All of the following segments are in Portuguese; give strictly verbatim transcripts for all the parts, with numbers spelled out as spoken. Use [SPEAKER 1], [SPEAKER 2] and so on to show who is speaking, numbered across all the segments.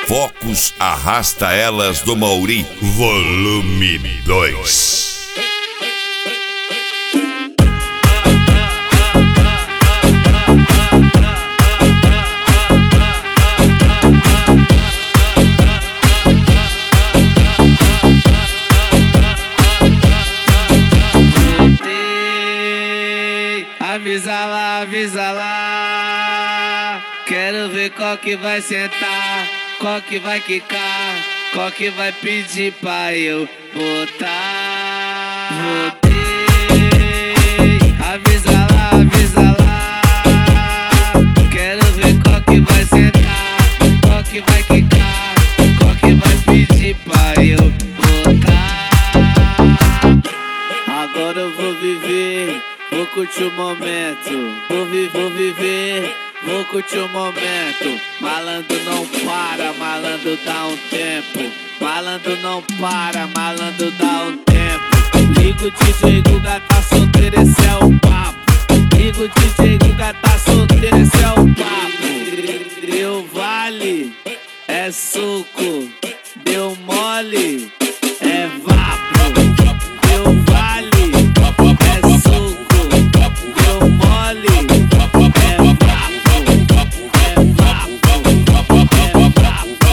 [SPEAKER 1] Focos Arrasta Elas do Mauri, volume dois.
[SPEAKER 2] Avisa lá, avisa lá. Quero ver qual que vai sentar, qual que vai quicar, qual que vai pedir pra eu botar. Voltei. Avisa lá, avisa lá. Quero ver qual que vai sentar, qual que vai quicar, qual que vai pedir pra eu botar. Agora eu vou viver, vou curtir o momento, vou, vi vou viver, vou curtir o momento. Malandro não para, malandro dá um tempo. Malandro não para, malandro dá um tempo. Liga o D J Guga, tá solteiro, esse é o papo. Liga o D J Guga, tá solteiro, esse é o papo. Deu vale, é suco. Deu mole, é vapo. Deu vale, é suco. Deu mole, é vapo. É vapo, é vapo,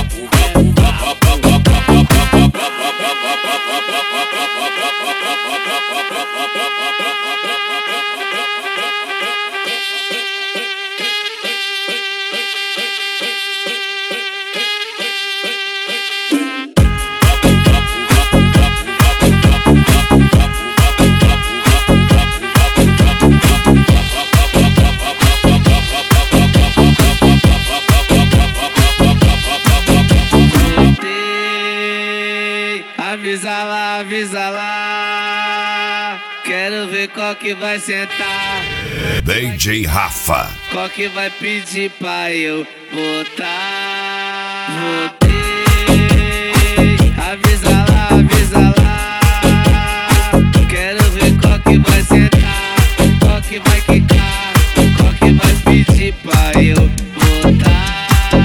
[SPEAKER 2] avisa lá, avisa lá. Quero ver qual que vai sentar,
[SPEAKER 1] D J Rafa,
[SPEAKER 2] qual que vai pedir pra eu botar. Voltei. Avisa lá, avisa lá. Quero ver qual que vai sentar, qual que vai quicar, qual que vai pedir pra eu botar.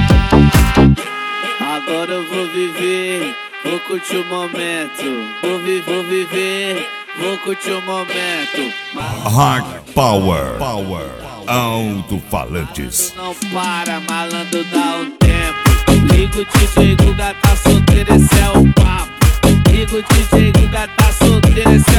[SPEAKER 2] Agora eu vou viver, vou curtir o momento, vou, vi vou viver, vou curtir o momento.
[SPEAKER 1] Hard Power, Power, alto-falantes.
[SPEAKER 2] Não para, malandro dá um tempo. Liga o D J Guga, tá solteiro, esse é o papo. Liga o D J Guga, tá solteiro, esse